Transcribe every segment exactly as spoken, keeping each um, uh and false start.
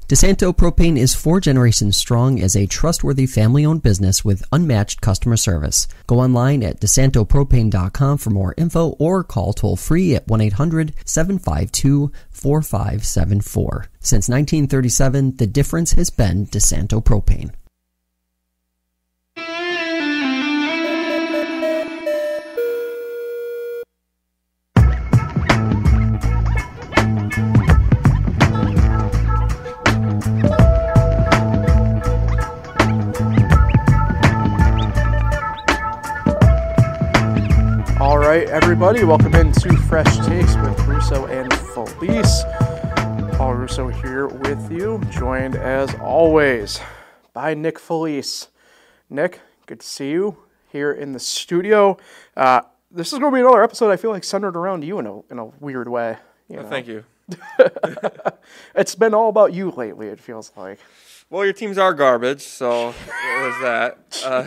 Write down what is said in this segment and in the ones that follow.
DeSanto Propane is four generations strong as a trustworthy family-owned business with unmatched customer service. Go online at desanto propane dot com for more info or call toll-free at one eight hundred seven five two four five seven four. Since nineteen thirty-seven, the difference has been DeSanto Propane. All right, everybody, welcome into Fresh Takes with Russo and Felice. Paul Russo here with you, joined as always by Nick Felice. Nick, good to see you here in the studio. Uh, this is going to be another episode I feel like centered around you in a in a weird way. You know? Oh, thank you. It's been all about you lately, it feels like. Well, your teams are garbage, so there's that. Uh,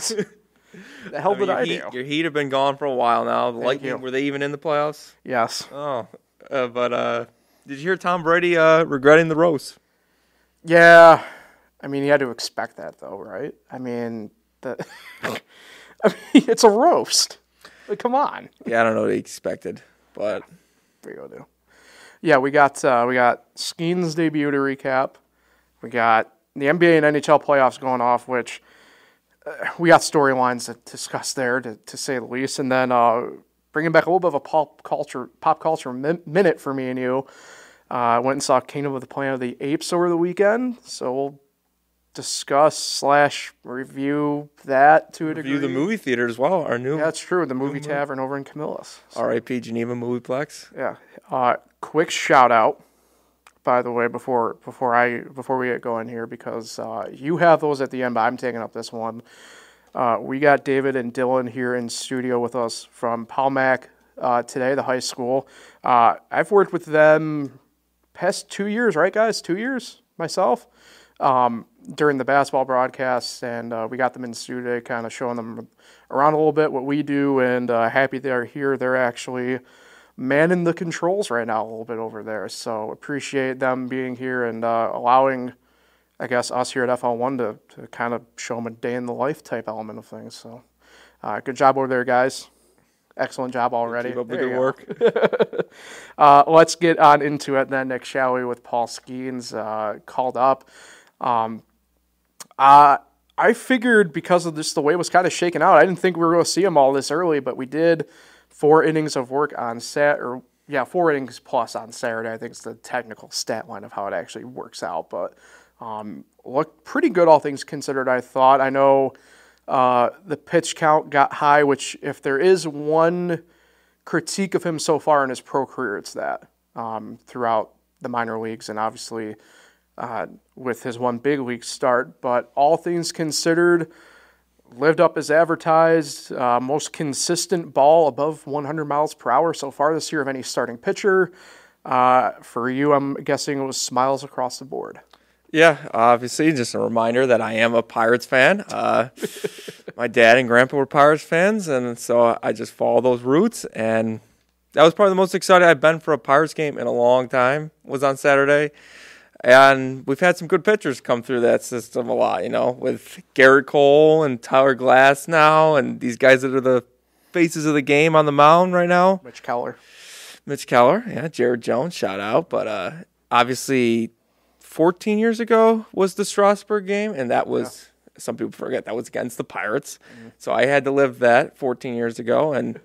the hell I mean, did I heat, do? Your Heat have been gone for a while now. The Thank Lightning, you. were they even in the playoffs? Yes. Oh, uh, but uh, did you hear Tom Brady uh, regretting the roast? Yeah. I mean, you had to expect that, though, right? I mean, the, I mean it's a roast. Like, come on. Yeah, I don't know what he expected, but There you go, do. Yeah, we got uh, we got Skeens' debut to recap. We got the N B A and N H L playoffs going off, which uh, we got storylines to discuss there, to, to say the least. And then uh, bringing back a little bit of a pop culture pop culture min- minute for me and you. I uh, went and saw Kingdom of the Planet of the Apes over the weekend, so we'll discuss slash review that to a degree. review the movie theater as well. Our new Yeah, that's true. The Movie Tavern over in Camillus. So, R I P Geneva Movieplex. yeah. Uh, quick shout out, by the way, before before I before we get going here, because uh, you have those at the end, but I'm taking up this one. Uh, we got David and Dylan here in studio with us from Palmac uh, today, the high school. Uh, I've worked with them past two years, right, guys? Two years myself. Um, during the basketball broadcasts, and uh, we got them in studio, kind of showing them around a little bit what we do, and uh, happy they're here. They're actually manning the controls right now a little bit over there, so appreciate them being here and uh, allowing, I guess, us here at F L one to, to kind of show them a day in the life type element of things. So uh, good job over there, guys. Excellent job already. Keep up the There good you work. uh, let's get on into it then, Nick, shall we, with Paul Skeens uh, called up. Um, uh, I figured because of this, the way it was kind of shaken out, I didn't think we were going to see him all this early, but we did four innings of work on Sat, or yeah, four innings plus on Saturday. I think it's the technical stat line of how it actually works out, but um, looked pretty good, all things considered, I thought. I know uh, the pitch count got high, which if there is one critique of him so far in his pro career, it's that um, throughout the minor leagues, and obviously Uh, with his one big league start, but all things considered, lived up as advertised. Uh, most consistent ball above one hundred miles per hour so far this year of any starting pitcher. Uh, for you, I'm guessing it was smiles across the board. Yeah, obviously, just a reminder that I am a Pirates fan. Uh, my dad and grandpa were Pirates fans, and so I just follow those roots, and that was probably the most excited I've been for a Pirates game in a long time, was on Saturday. And we've had some good pitchers come through that system a lot, you know, with Garrett Cole and Tyler Glass now, and these guys that are the faces of the game on the mound right now. Mitch Keller. Mitch Keller, yeah, Jared Jones, shout out. But uh, obviously, fourteen years ago was the Strasburg game, and that was, yeah. Some people forget, that was against the Pirates. Mm-hmm. So I had to live that fourteen years ago, and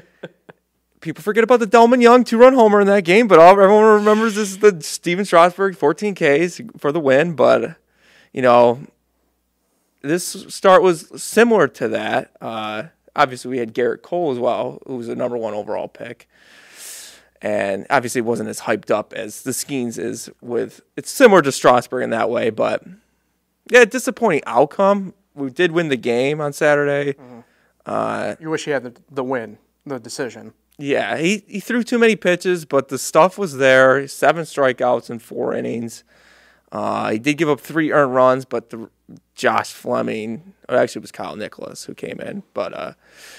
people forget about the Delman Young two-run homer in that game, but all everyone remembers is the Steven Strasburg fourteen Ks for the win. But, you know, this start was similar to that. Uh, obviously, we had Garrett Cole as well, who was the number one overall pick. And obviously, it wasn't as hyped up as the Skeens is with – it's similar to Strasburg in that way. But, yeah, disappointing outcome. We did win the game on Saturday. Mm-hmm. Uh, you wish you had the, the win, the decision. Yeah, he, he threw too many pitches, but the stuff was there. Seven strikeouts in four innings. Uh, he did give up three earned runs, but the Josh Fleming, or actually it was Kyle Nicholas who came in, but uh,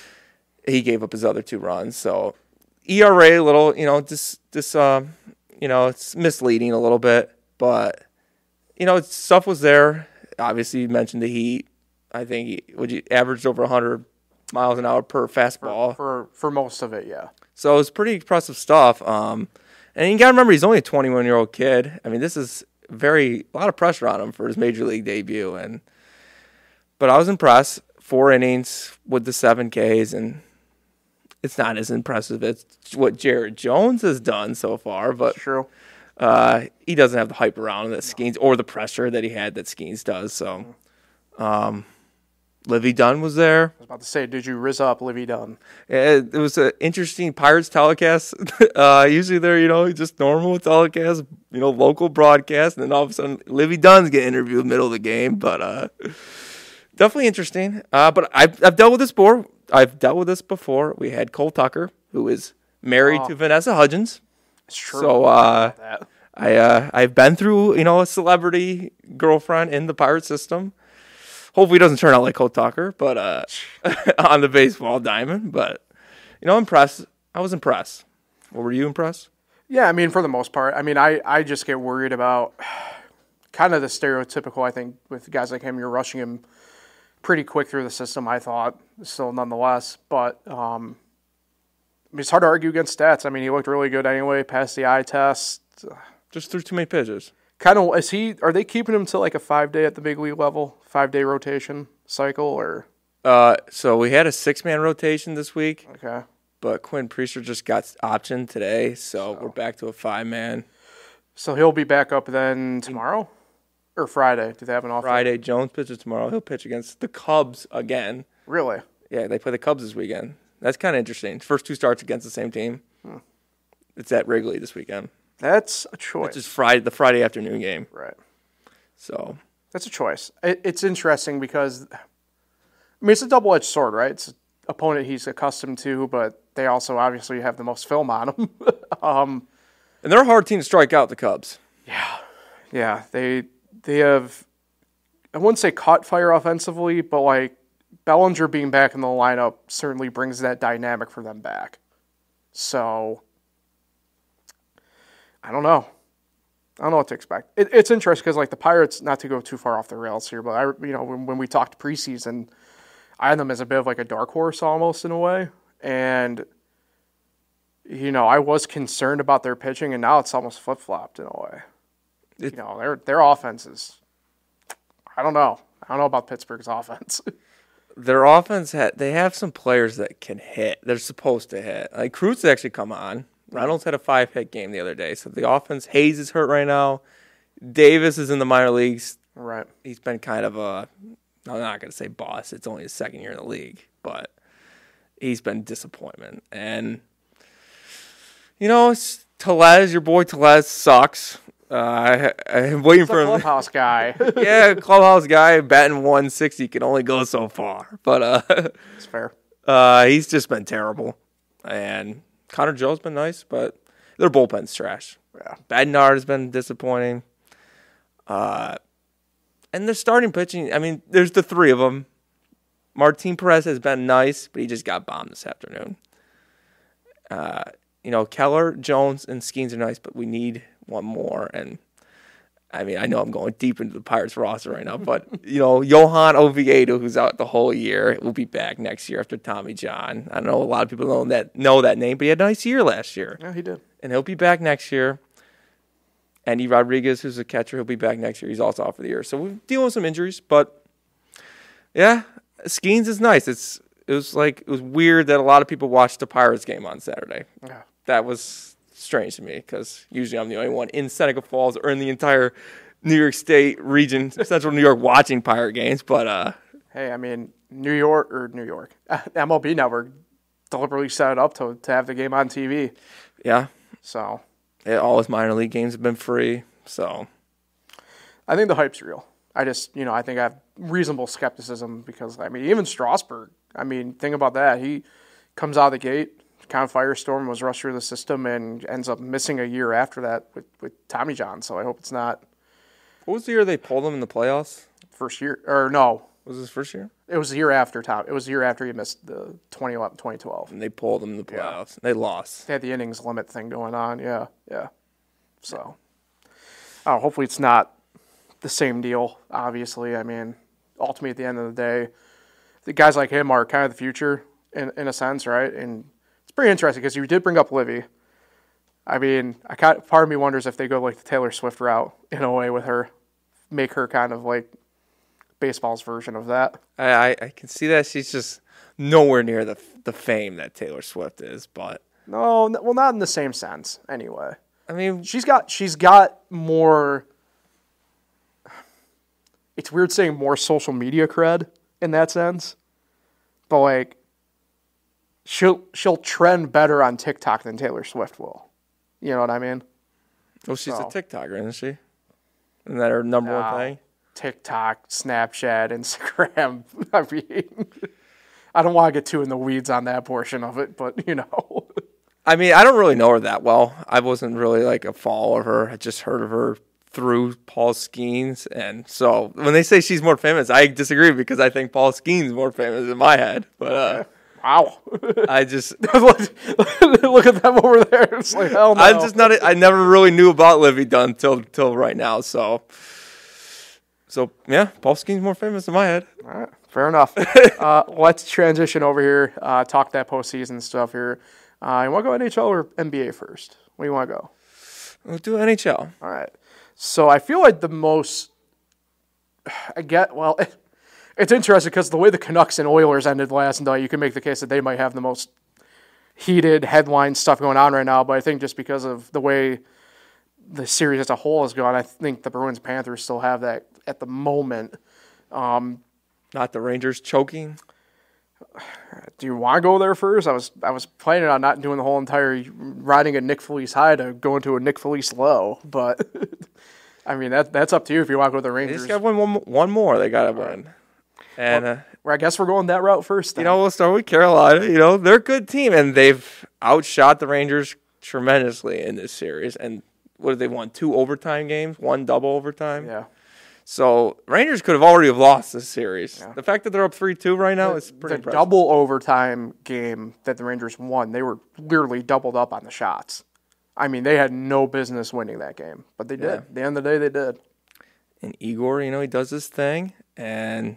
he gave up his other two runs. So E R A a little, you know, this this uh, you know, it's misleading a little bit, but you know, stuff was there. Obviously, you mentioned the heat. I think he would you averaged over one hundred miles an hour per fastball for for, for most of it. Yeah. So it was pretty impressive stuff. Um, and you got to remember, he's only a twenty-one-year-old kid. I mean, this is very a lot of pressure on him for his major league debut. And but I was impressed. Four innings with the seven Ks, and it's not as impressive as what Jared Jones has done so far. But True. Uh, he doesn't have the hype around him that Skeens or the pressure that he had that Skeens does. So, um, Livy Dunn was there. I was about to say, did you rizz up Livy Dunn? It, it was an interesting Pirates telecast. uh, usually they're, you know, just normal telecast, you know, local broadcast, and then all of a sudden Livy Dunn's getting interviewed in the middle of the game. But uh, definitely interesting. Uh, but I've, I've dealt with this before. I've dealt with this before. We had Cole Tucker, who is married Oh. to Vanessa Hudgens. It's true. So uh, that. I uh, I've been through, you know, a celebrity girlfriend in the Pirate system. Hopefully it doesn't turn out like Cole Tucker, but uh, on the baseball diamond. But you know, impressed. I was impressed. What were you impressed? Yeah, I mean, for the most part. I mean, I, I just get worried about kind of the stereotypical, I think, with guys like him, you're rushing him pretty quick through the system, I thought, still nonetheless. But um, I mean, it's hard to argue against stats. I mean, he looked really good anyway, passed the eye test. Just threw too many pitches. Kind of, is he, are they keeping him to like a five day at the big league level, five day rotation cycle, or? Uh, so we had a six-man rotation this week, Okay. but Quinn Priester just got optioned today, so, So. we're back to a five-man. So he'll be back up then tomorrow? Or Friday? Do they have an off day? Friday, Jones pitches tomorrow. He'll pitch against the Cubs again. Really? Yeah, they play the Cubs this weekend. That's kind of interesting. First two starts against the same team. Hmm. It's at Wrigley this weekend. That's a choice. Which is Friday, the Friday afternoon game. Right. So That's a choice. It, it's interesting because, I mean, it's a double-edged sword, right? It's an opponent he's accustomed to, but they also obviously have the most film on him. um, and they're a hard team to strike out, the Cubs. yeah, they they have, I wouldn't say caught fire offensively, but like Bellinger being back in the lineup certainly brings that dynamic for them back. So, I don't know. I don't know what to expect. It, it's interesting because, like, the Pirates, not to go too far off the rails here, but I, you know, when, when we talked preseason, I had them as a bit of like a dark horse almost in a way, and you know, I was concerned about their pitching, and now it's almost flip flopped in a way. It, You know, their their offense is, I don't know, I don't know about Pittsburgh's offense. their offense, ha- they have some players that can hit. They're supposed to hit. Like, Cruz actually come on. Reynolds had a five-hit game the other day. So the offense, Hayes is hurt right now. Davis is in the minor leagues. Right. He's been kind of a, I'm not going to say boss. It's only his second year in the league. But he's been disappointment. And, you know, it's Tellez, your boy Tellez sucks. Uh, I, I'm waiting He's a for him. clubhouse guy. Yeah, clubhouse guy, batting one sixty can only go so far. But uh, It's fair. uh, he's just been terrible. And Connor Joe's been nice, but their bullpen's trash. Yeah. Badnard has been disappointing. Uh, and their starting pitching, I mean, there's the three of them. Martin Perez has been nice, but he just got bombed this afternoon. Uh, you know, Keller, Jones, and Skeens are nice, but we need one more. And, I mean, I know I'm going deep into the Pirates roster right now, but, you know, Johan Oviedo, who's out the whole year, will be back next year after Tommy John. I know a lot of people know that know that name, but he had a nice year last year. Yeah, he did. And he'll be back next year. Andy Rodriguez, who's a catcher, he'll be back next year. He's also out for the year. So we're dealing with some injuries, but, yeah, Skeens is nice. It's It was like, it was weird that a lot of people watched the Pirates game on Saturday. Yeah. That was strange to me because usually I'm the only one in Seneca Falls or in the entire New York State region, Central New York, watching Pirate games. But uh, Hey, I mean, New York or New York, M L B Network deliberately set it up to to have the game on T V. yeah, So yeah, all his minor league games have been free. So I think the hype's real. I just, you know, I think I have reasonable skepticism because, I mean, even Strasburg, I mean, think about that. He comes out of the gate, kind of firestorm, was rushed through the system, and ends up missing a year after that with, with Tommy John. So I hope it's not what was the year they pulled him in the playoffs? first year. Or no, Was this first year? it was the year after Tom. It was the year after he missed the twenty eleven, twenty twelve. And they pulled him in the playoffs. They lost. They had the innings limit thing going on. Yeah, yeah. So, oh, hopefully it's not the same deal, obviously. I mean, ultimately, at the end of the day, the guys like him are kind of the future in in a sense, right? And it's pretty interesting because you did bring up Livy. I mean, I kind part of me wonders if they go like the Taylor Swift route in a way with her, make her kind of like baseball's version of that. I, I, I can see that she's just nowhere near the the fame that Taylor Swift is, but No, n- well, not in the same sense. Anyway, I mean, she's got she's got more. It's weird saying more social media cred in that sense, but like, she'll she'll trend better on TikTok than Taylor Swift will. You know what I mean? well, she's So. a TikToker, isn't she? Isn't that her number No. one thing? TikTok, Snapchat, Instagram. I mean, I don't want to get too in the weeds on that portion of it, but you know. I mean, I don't really know her that well. I wasn't really like a follower of her. I just heard of her through Paul Skeens, and so when they say she's more famous, I disagree because I think Paul Skeens more famous in my head. But uh, Wow. I just, look, look at them over there. It's like, hell no. I'm just not. I never really knew about Livy Dunn till till right now. So, so yeah, Paul Skeens more famous in my head. All right, fair enough. uh, let's transition over here. Uh, talk that postseason stuff here. Uh, you want to go N H L or N B A first? Where do you want to go? We'll do N H L. All right. So I feel like the most, I get, well, it, it's interesting because the way the Canucks and Oilers ended last night, you can make the case that they might have the most heated headline stuff going on right now. But I think just because of the way the series as a whole has gone, I think the Bruins Panthers still have that at the moment. Um, Not the Rangers choking. do you want to go there first? I was I was planning on not doing the whole entire riding a Nick Felice high to go into a Nick Felice low, but I mean that that's up to you if you want to go to the They Rangers. just got to win one, one more. They got to win. And uh, Well, I guess we're going that route first. Then. you know, we'll start with Carolina. You know, they're a good team, and they've outshot the Rangers tremendously in this series. And what did they won? Two overtime games, one double overtime. yeah. So Rangers could have already have lost this series. Yeah. The fact that they're up three two right now The, is pretty the impressive. double overtime game that the Rangers won, they were literally doubled up on the shots. I mean, they had no business winning that game, but they did. Yeah. At the end of the day, they did. And Igor, you know, he does his thing, and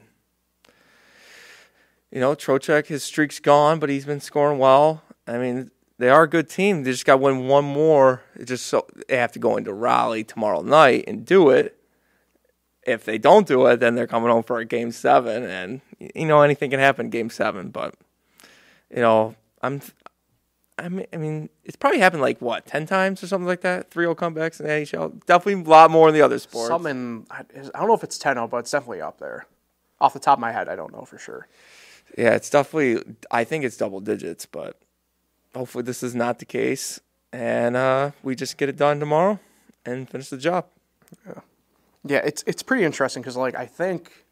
you know, Trocheck, his streak's gone, but he's been scoring well. I mean, they are a good team. They just got to win one more. It just so they have to go into Raleigh tomorrow night and do it. If they don't do it, then they're coming home for a game seven, and you know anything can happen in game seven. But you know, I'm, I mean, I mean, it's probably happened like what ten times or something like that. three oh comebacks in the N H L. Definitely a lot more in the other sports. Something, I I don't know if it's ten oh, but it's definitely up there. Off the top of my head, I don't know for sure. Yeah, it's definitely. I think it's double digits, but hopefully this is not the case, and uh, we just get it done tomorrow and finish the job. Yeah. Yeah, it's it's pretty interesting because, like, I think,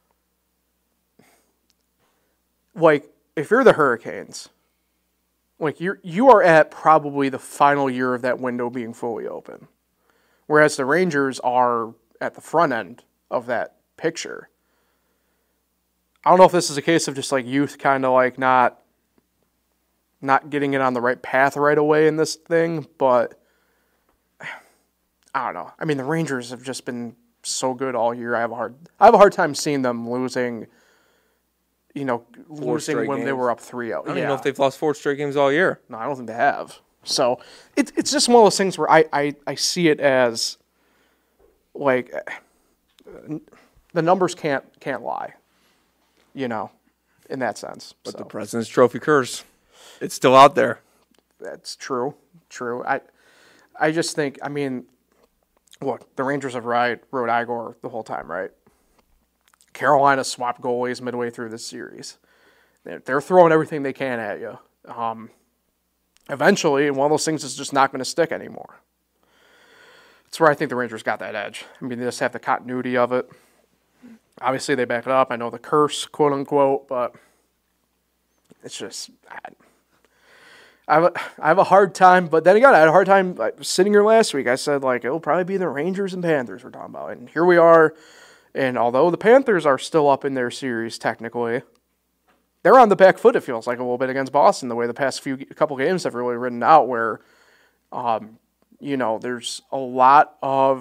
like, if you're the Hurricanes, like, you're, you are at probably the final year of that window being fully open, whereas the Rangers are at the front end of that picture. I don't know if this is a case of just, like, youth kind of, like, not, not getting it on the right path right away in this thing, but I don't know. I mean, the Rangers have just been so good all year. I have a hard, I have a hard time seeing them losing. You know, Four losing straight when they games. were up three oh. I don't even know if they've lost four straight games all year. No, I don't think they have. So it's it's just one of those things where I, I, I see it as like the numbers can't can't lie. You know, in that sense. But So the President's Trophy curse, it's still out there. that's true. True. I I just think, I mean, look, the Rangers have ride, rode Igor the whole time, right? Carolina swapped goalies midway through this series. They're, they're throwing everything they can at you. Um, eventually, one of those things is just not going to stick anymore. That's where I think the Rangers got that edge. I mean, they just have the continuity of it. Obviously, they back it up. I know the curse, quote unquote, but it's just, I, I have, a, I have a hard time. But then again, I had a hard time like, sitting here last week. I said, like, it'll probably be the Rangers and Panthers we're talking about. And here we are. And although the Panthers are still up in their series technically, they're on the back foot, it feels like, a little bit against Boston, the way the past few couple games have really ridden out where, um, you know, there's a lot of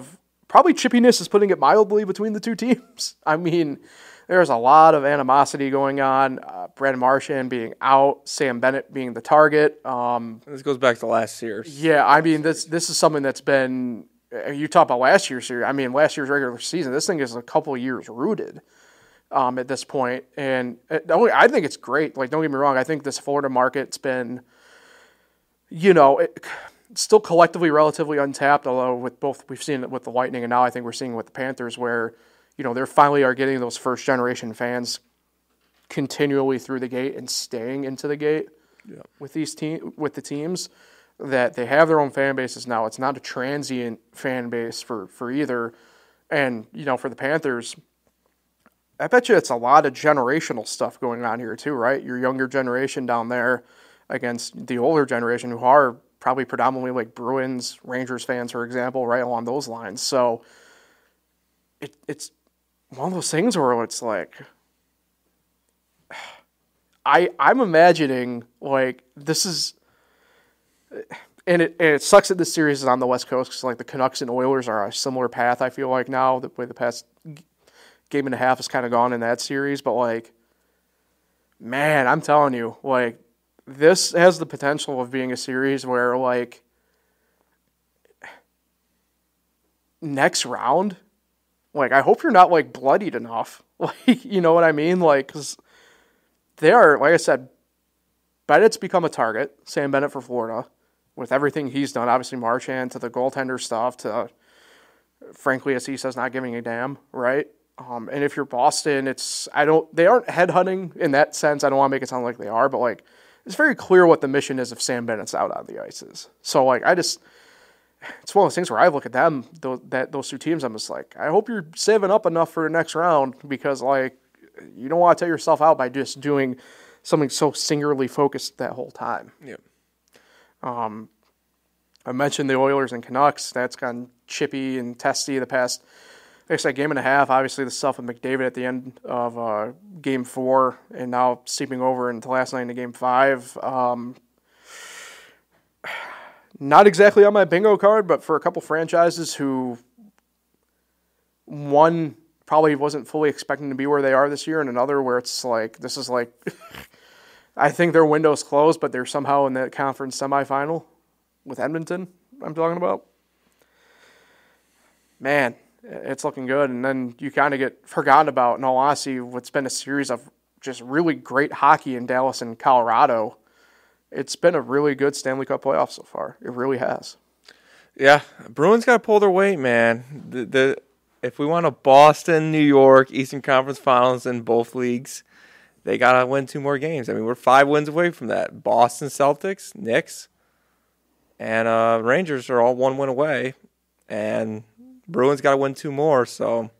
probably chippiness is putting it mildly between the two teams. I mean, there's a lot of animosity going on. Uh, Brandon Marchand being out, Sam Bennett being the target. Um, this goes back to last year. Yeah, I mean, this this is something that's been. You talk about last year's series. I mean, last year's regular season. This thing is a couple of years rooted um, at this point, and it, I think it's great. Like, don't get me wrong. I think this Florida market's been, you know. It, still collectively relatively untapped, although with both we've seen it with the Lightning and now I think we're seeing it with the Panthers where, you know, they're finally are getting those first generation fans continually through the gate and staying into the gate yeah. with these team with the teams that they have their own fan bases now. It's not a transient fan base for, for either. And, you know, for the Panthers, I bet you it's a lot of generational stuff going on here too, right? Your younger generation down there against the older generation who are probably predominantly like Bruins, Rangers fans, for example, right along those lines. So it, it's one of those things where it's like, I, I'm imagining like this is, and it, and it sucks that this series is on the West Coast because like the Canucks and Oilers are a similar path, I feel like now, the way the past game and a half has kind of gone in that series. But like, man, I'm telling you, like, this has the potential of being a series where, like, next round, like, I hope you're not, like, bloodied enough. Like, you know what I mean? Like, because they are, like I said, Bennett's become a target, Sam Bennett for Florida, with everything he's done. Obviously, Marchand to the goaltender stuff to, frankly, as he says, not giving a damn, right? Um, and if you're Boston, it's, I don't, they aren't headhunting in that sense. I don't want to make it sound like they are, but, like, it's very clear what the mission is if Sam Bennett's out on the ices. So, like, I just, it's one of those things where I look at them, those, that, those two teams, I'm just like, I hope you're saving up enough for the next round because, like, you don't want to tear yourself out by just doing something so singularly focused that whole time. Yeah. Um, I mentioned the Oilers and Canucks. That's gone chippy and testy the past, like I said, game and a half. Obviously, the stuff with McDavid at the end of uh, game four and now seeping over into last night into game five. Um, not exactly on my bingo card, but for a couple franchises who, one, probably wasn't fully expecting to be where they are this year, and another where it's like, this is like, I think their window's closed, but they're somehow in the conference semifinal with Edmonton, I'm talking about. Man, it's looking good. And then you kind of get forgotten about, in all honesty, what's been a series of just really great hockey in Dallas and Colorado. It's been a really good Stanley Cup playoff so far. It really has. Yeah, Bruins got to pull their weight, man. The, the if we want a Boston, New York, Eastern Conference Finals in both leagues, they got to win two more games. I mean, we're five wins away from that. Boston Celtics, Knicks, and uh, Rangers are all one win away. And Bruins got to win two more, so.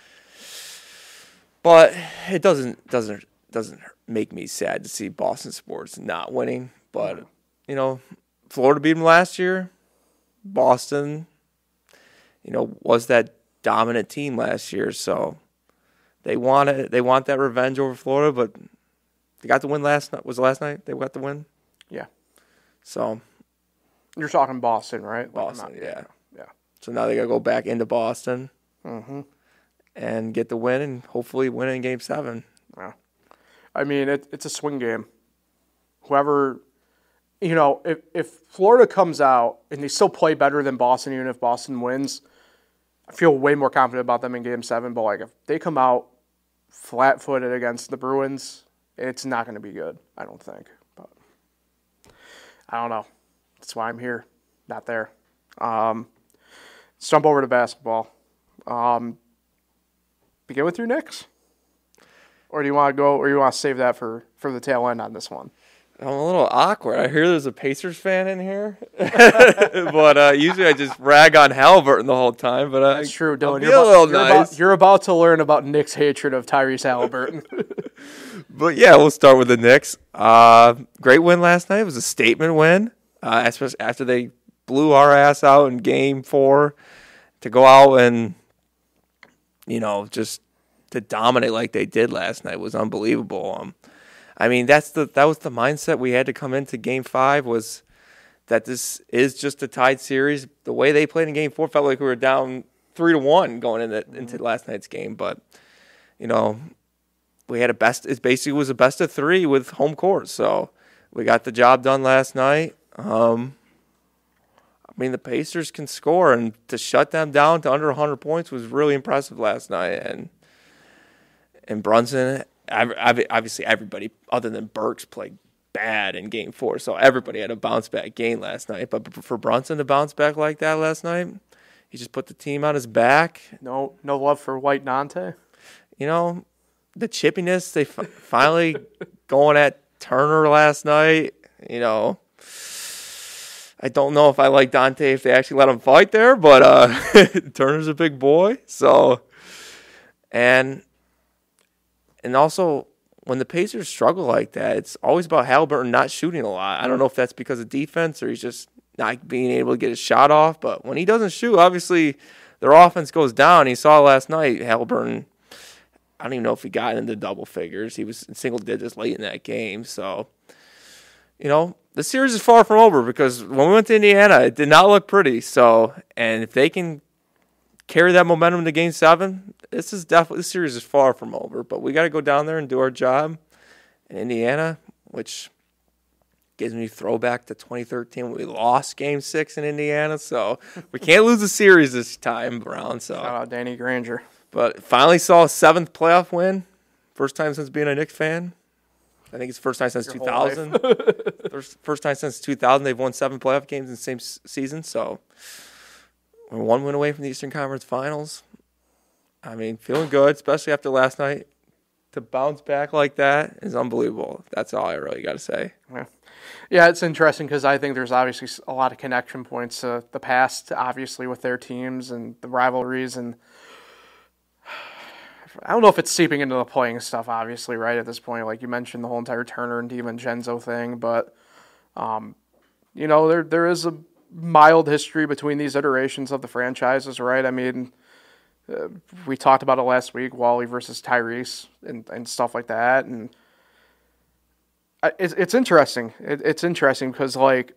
But it doesn't doesn't doesn't make me sad to see Boston sports not winning. But, you know, Florida beat them last year. Boston, you know, was that dominant team last year, so they want it. They want that revenge over Florida, but they got the win last night. Was it last night they got the win? Yeah. So you're talking Boston, right? Boston, like yeah, yeah. So now they got to go back into Boston mm-hmm. and get the win, and hopefully win in Game Seven. Yeah. I mean, it, it's a swing game. Whoever. You know, if, if Florida comes out and they still play better than Boston, even if Boston wins, I feel way more confident about them in Game seven. But, like, if they come out flat-footed against the Bruins, it's not going to be good, I don't think. But I don't know. That's why I'm here, not there. Um, let's jump over to basketball. Um, begin with your Knicks? Or do you want to go, or you want to save that for, for the tail end on this one? I'm a little awkward. I hear there's a Pacers fan in here, but uh, usually I just rag on Halliburton the whole time. But uh, that's true, Dylan. You're, you're, about, you're, nice. about, you're about to learn about Knicks' hatred of Tyrese Halliburton. But yeah, we'll start with the Knicks. Uh, great win last night. It was a statement win, uh, especially after they blew our ass out in Game Four. To go out and, you know, just to dominate like they did last night was unbelievable. Um, I mean, that's the that was the mindset we had to come into Game Five, was that this is just a tied series. The way they played in Game Four felt like we were down three to one going into into last night's game. But you know, we had a best. It basically was a best of three with home court, so we got the job done last night. Um, I mean, the Pacers can score, and to shut them down to under one hundred points was really impressive last night. And and Brunson, obviously everybody other than Burks played bad in Game Four, so everybody had a bounce back game last night. But for Brunson to bounce back like that last night, he just put the team on his back. No, no love for White Nante. You know, the chippiness they f- finally going at Turner last night. You know, I don't know if I like Dante if they actually let him fight there, but uh, Turner's a big boy. So, and and also when the Pacers struggle like that, it's always about Haliburton not shooting a lot. I don't know if that's because of defense or he's just not being able to get his shot off. But when he doesn't shoot, obviously their offense goes down. You saw last night Haliburton, I don't even know if he got into double figures. He was in single digits late in that game. So, you know, the series is far from over because when we went to Indiana, it did not look pretty. So, and if they can carry that momentum to Game Seven, this is definitely this series is far from over. But we got to go down there and do our job in Indiana, which gives me throwback to twenty thirteen when we lost Game Six in Indiana. So we can't lose the series this time around. So shout out Danny Granger. But finally saw a seventh playoff win. First time since being a Knicks fan. I think it's the first time since Your two thousand. first, first time since two thousand they've won seven playoff games in the same s- season. So we're one win away from the Eastern Conference Finals. I mean, feeling good, especially after last night. To bounce back like that is unbelievable. That's all I really got to say. Yeah. Yeah, it's interesting because I think there's obviously a lot of connection points to the past, obviously, with their teams and the rivalries. And I don't know if it's seeping into the playing stuff, obviously, right, at this point. Like you mentioned, the whole entire Turner and DiVincenzo thing. But, um, you know, there there is a mild history between these iterations of the franchises, right? I mean, uh, we talked about it last week, Wally versus Tyrese and, and stuff like that. And It's it's interesting. It, it's interesting because, like,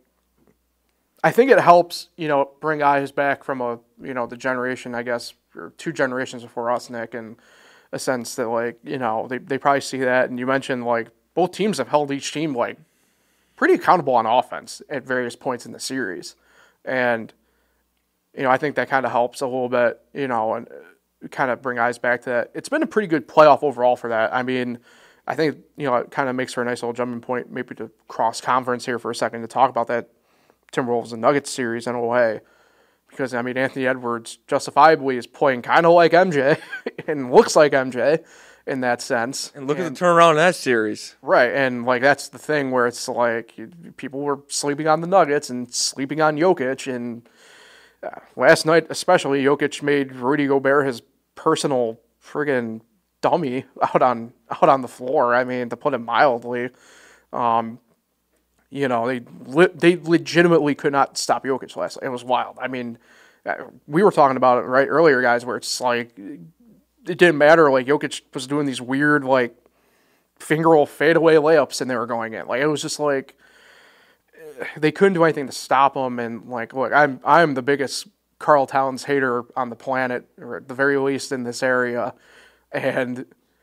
I think it helps, you know, bring eyes back from a, you know, the generation, I guess, or two generations before us, Nick, in a sense that, like, you know, they, they probably see that. And you mentioned, like, both teams have held each team, like, pretty accountable on offense at various points in the series. And, you know, I think that kind of helps a little bit, you know, and kind of bring eyes back to that. It's been a pretty good playoff overall for that. I mean, I think, you know, it kind of makes for a nice little jumping point maybe to cross-conference here for a second to talk about that Timberwolves and Nuggets series in a way. Because, I mean, Anthony Edwards justifiably is playing kind of like M J and looks like M J in that sense. And look and, at the turnaround in that series. Right, and, like, that's the thing where it's like people were sleeping on the Nuggets and sleeping on Jokic. And uh, last night especially, Jokic made Rudy Gobert his personal friggin' dummy out on out on the floor. I mean, to put it mildly, um, you know, they le- they legitimately could not stop Jokic last night. It was wild. I mean, we were talking about it right earlier, guys, where it's like it didn't matter. Like Jokic was doing these weird like finger roll fadeaway layups, and they were going in. Like it was just like they couldn't do anything to stop him. And like, look, I'm I'm the biggest Karl Towns hater on the planet, or at the very least in this area. And,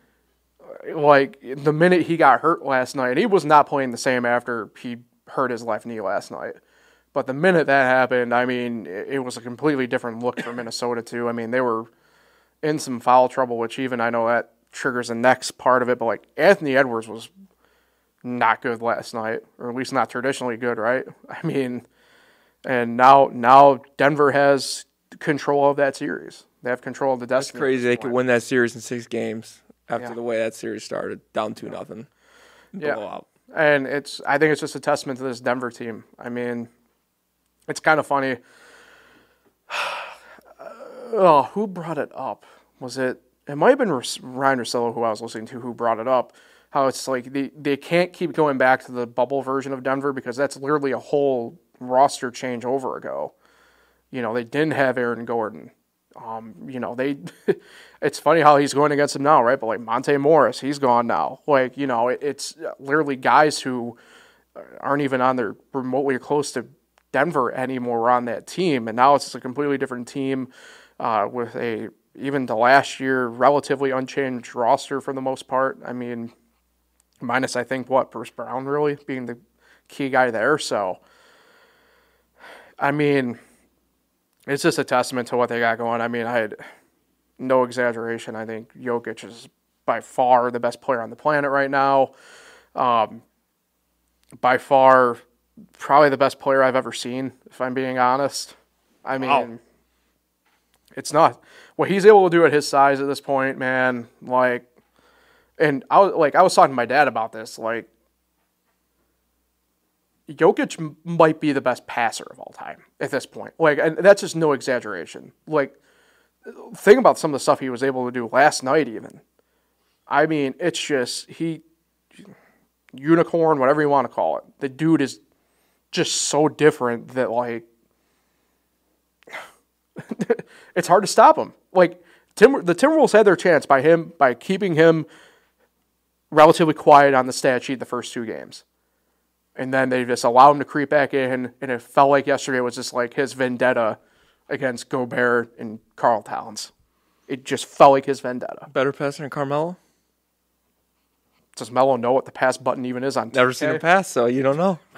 like, the minute he got hurt last night, he was not playing the same after he hurt his left knee last night. But the minute that happened, I mean, it was a completely different look for Minnesota, too. I mean, they were in some foul trouble, which even I know that triggers the next part of it. But, like, Anthony Edwards was not good last night, or at least not traditionally good, right? I mean, and now now Denver has control of that series. They have control of the destiny. That's crazy. They could win that series in six games after yeah. the way that series started, down two nothing. Yeah, blowout. And it's I think it's just a testament to this Denver team. I mean, it's kind of funny. oh, who brought it up? Was it? It might have been Ryan Russillo who I was listening to who brought it up. How it's like they they can't keep going back to the bubble version of Denver because that's literally a whole roster change over ago. You know, they didn't have Aaron Gordon. Um, you know, they, it's funny how he's going against him now, right? But like Monte Morris, he's gone now. Like, you know, it, it's literally guys who aren't even on their remotely close to Denver anymore on that team. And now it's just a completely different team. uh, with a even the last year relatively unchanged roster for the most part. I mean, minus I think what Bruce Brown really being the key guy there. So, I mean, it's just a testament to what they got going. I mean, I had no exaggeration. I think Jokic is by far the best player on the planet right now. Um, by far, probably the best player I've ever seen, if I'm being honest. I mean, wow. It's not what he's able to do at his size at this point, man. Like, and I was like, I was talking to my dad about this. Like, Jokic might be the best passer of all time at this point. Like, and that's just no exaggeration. Like, think about some of the stuff he was able to do last night, even. I mean, it's just he unicorn, whatever you want to call it. The dude is just so different that like. It's hard to stop him. Like Tim, the Timberwolves had their chance by him by keeping him relatively quiet on the stat sheet the first two games, and then they just allowed him to creep back in. And it felt like yesterday was just like his vendetta against Gobert and Karl Towns. It just felt like his vendetta. Better passer than Carmelo? Does Melo know what the pass button even is on? Never seen him pass, so you don't know.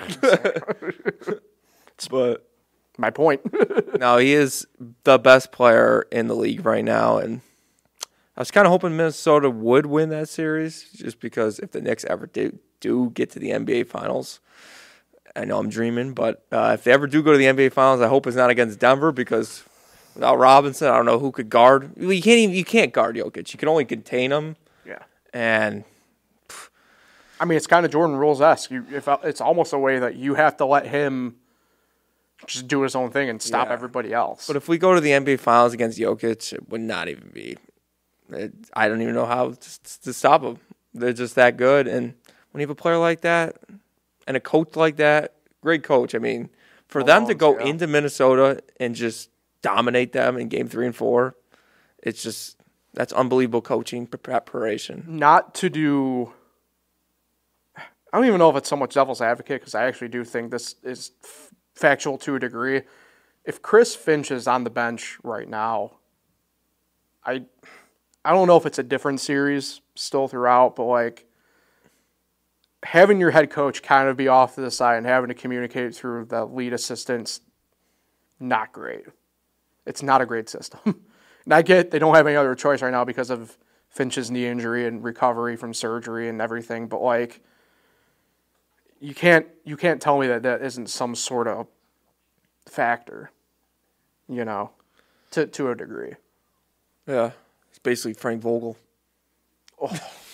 But. My point. No, he is the best player in the league right now, and I was kind of hoping Minnesota would win that series, just because if the Knicks ever do, do get to the N B A Finals, I know I'm dreaming, but uh, if they ever do go to the N B A Finals, I hope it's not against Denver, because without Robinson, I don't know who could guard. You can't even you can't guard Jokic. You can only contain him. Yeah, and pff. I mean, it's kind of Jordan Rules-esque. You, if it's almost a way that you have to let him just do his own thing and stop yeah. everybody else. But if we go to the N B A Finals against Jokic, it would not even be. It, I don't even know how to, to stop them. They're just that good. And when you have a player like that and a coach like that, great coach. I mean, for them to go yeah. into Minnesota and just dominate them in game three and four, it's just, that's unbelievable coaching preparation. Not to do, I don't even know if it's so much devil's advocate, because I actually do think this is factual to a degree. If Chris Finch is on the bench right now, I I don't know if it's a different series still throughout, but like having your head coach kind of be off to the side and having to communicate through the lead assistants, not great. It's not a great system. And I get they don't have any other choice right now because of Finch's knee injury and recovery from surgery and everything, but like You can't you can't tell me that that isn't some sort of factor, you know, to to a degree. Yeah, it's basically Frank Vogel. Oh,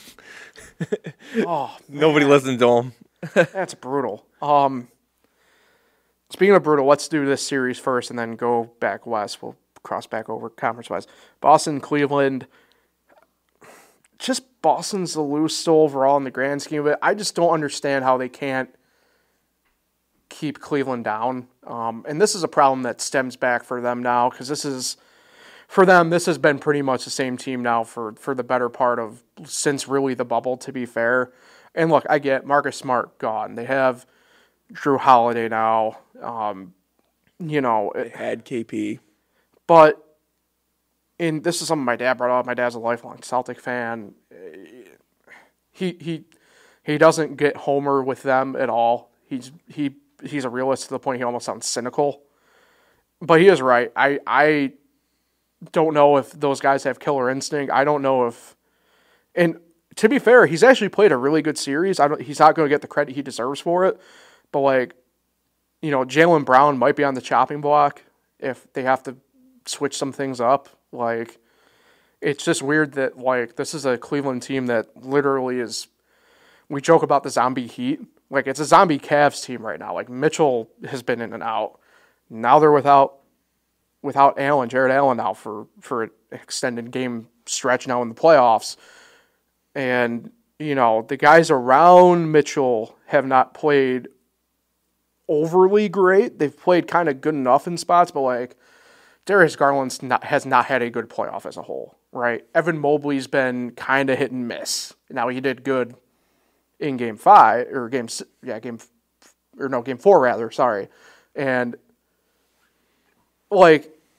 oh nobody listened to him. That's brutal. Um, speaking of brutal, let's do this series first and then go back west. We'll cross back over conference-wise. Boston, Cleveland. Just Boston's the loose still overall in the grand scheme of it. I just don't understand how they can't keep Cleveland down. Um, and this is a problem that stems back for them now, because this is, for them, this has been pretty much the same team now for, for the better part of, since really the bubble, to be fair. And look, I get Marcus Smart gone. They have Drew Holiday now. Um, you know. They had K P. But, and this is something my dad brought up. My dad's a lifelong Celtic fan. He he he doesn't get homer with them at all. He's he he's a realist to the point he almost sounds cynical. But he is right. I I don't know if those guys have killer instinct. I don't know if, and to be fair, he's actually played a really good series. I don't. He's not going to get the credit he deserves for it. But like, you know, Jaylen Brown might be on the chopping block if they have to switch some things up. Like, it's just weird that, like, this is a Cleveland team that literally is, we joke about the zombie heat. Like, it's a zombie Cavs team right now. Like, Mitchell has been in and out. Now they're without without Allen, Jared Allen now for, for an extended game stretch now in the playoffs. And, you know, the guys around Mitchell have not played overly great. They've played kind of good enough in spots, but, like, Darius Garland's not, has not had a good playoff as a whole, right? Evan Mobley's been kind of hit and miss. Now he did good in game five or game yeah game or no game four rather. Sorry, and like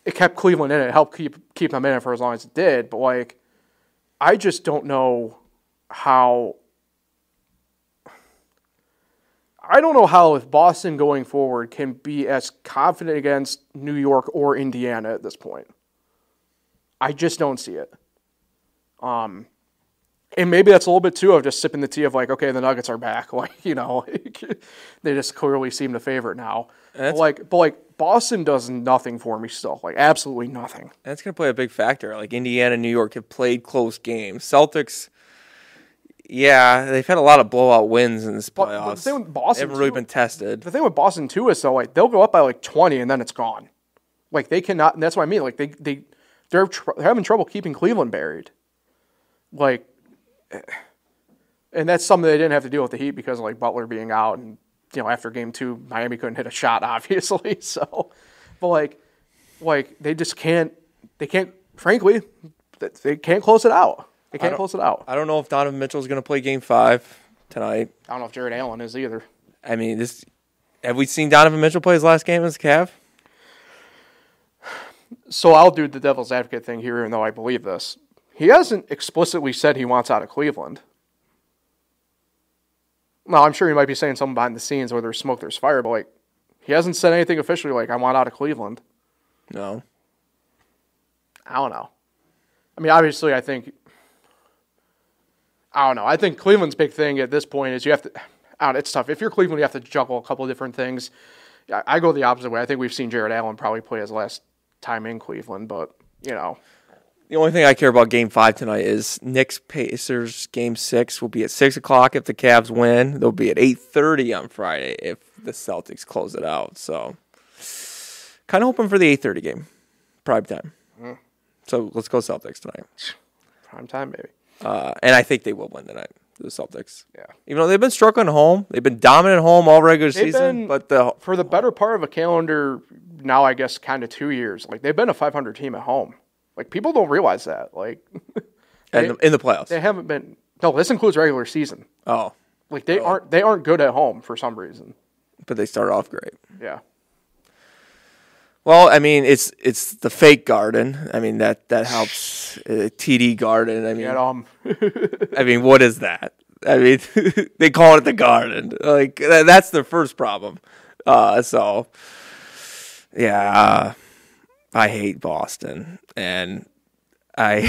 it kept Cleveland in it. It helped keep keep them in it for as long as it did. But, like, I just don't know how... I don't know how if Boston going forward can be as confident against New York or Indiana at this point. I just don't see it. Um, and maybe that's a little bit too of just sipping the tea of like, okay, the Nuggets are back. Like, you know, they just clearly seem to favor it now. But like, but like Boston does nothing for me still. Like, absolutely nothing. That's going to play a big factor. Like, Indiana and New York have played close games. Celtics... Yeah, they've had a lot of blowout wins in this playoffs. But, but the thing with Boston, they haven't really too, been tested. The thing with Boston too is though, like they'll go up by like twenty and then it's gone. Like they cannot. And that's what I mean. Like they they they're, tr- they're having trouble keeping Cleveland buried. Like, and that's something they didn't have to deal with the Heat because of like Butler being out and you know after game two Miami couldn't hit a shot obviously. So, but like like they just can't. They can't. Frankly, they can't close it out. They can't close it out. I don't know if Donovan Mitchell is going to play Game Five tonight. I don't know if Jared Allen is either. I mean, this. Have we seen Donovan Mitchell play his last game as a Cav? So I'll do the devil's advocate thing here, even though I believe this. He hasn't explicitly said he wants out of Cleveland. Now, I'm sure he might be saying something behind the scenes where there's smoke, there's fire, but like, he hasn't said anything officially like, I want out of Cleveland. No. I don't know. I mean, obviously, I think. I don't know. I think Cleveland's big thing at this point is you have to. I don't know, it's tough. If you're Cleveland, you have to juggle a couple of different things. I, I go the opposite way. I think we've seen Jared Allen probably play his last time in Cleveland, but you know. The only thing I care about Game Five tonight is Knicks Pacers Game Six will be at six o'clock if the Cavs win. They'll be at eight thirty on Friday if the Celtics close it out. So, kind of hoping for the eight thirty game, prime time. Mm. So let's go Celtics tonight. Prime time, baby. Uh, and I think they will win tonight, the Celtics. Yeah. Even though they've been struggling at home. They've been dominant at home all regular they've season. Been, but the, for the better part of a calendar, now I guess kind of two years, like they've been a five hundred team at home. Like people don't realize that. Like they, in, the, in the playoffs. They haven't been. No, this includes regular season. Oh. Like they oh. aren't they aren't good at home for some reason. But they start off great. Yeah. Well, I mean, it's it's the fake Garden. I mean that that helps. Uh, T D Garden. I mean, Get, um. I mean, what is that? I mean, they call it the Garden. Like that, that's their first problem. Uh, so, yeah, uh, I hate Boston, and I.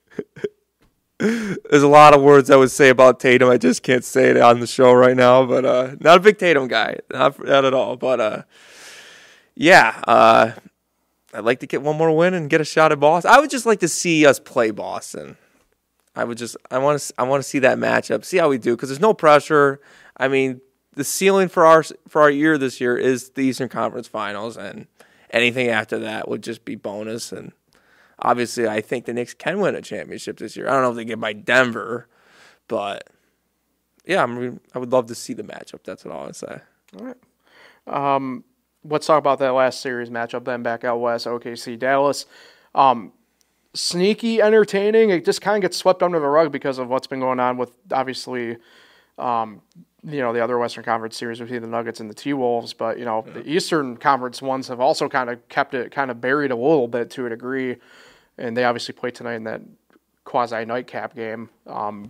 There's a lot of words I would say about Tatum. I just can't say it on the show right now. But uh, not a big Tatum guy, not not at all. But. Uh, Yeah, uh, I'd like to get one more win and get a shot at Boston. I would just like to see us play Boston. I would just, I want to, I want to see that matchup, see how we do, because there's no pressure. I mean, the ceiling for our for our year this year is the Eastern Conference Finals, and anything after that would just be bonus. And obviously, I think the Knicks can win a championship this year. I don't know if they get by Denver, but yeah, I mean, I would love to see the matchup. That's what I want to say. All right. Um. Let's talk about that last series matchup then back out west, O K C Dallas. Um, sneaky, entertaining. It just kind of gets swept under the rug because of what's been going on with, obviously, um, you know, the other Western Conference series between the Nuggets and the T-Wolves. But, you know, yeah. the Eastern Conference ones have also kind of kept it kind of buried a little bit to a degree. And they obviously played tonight in that quasi-nightcap game. Um,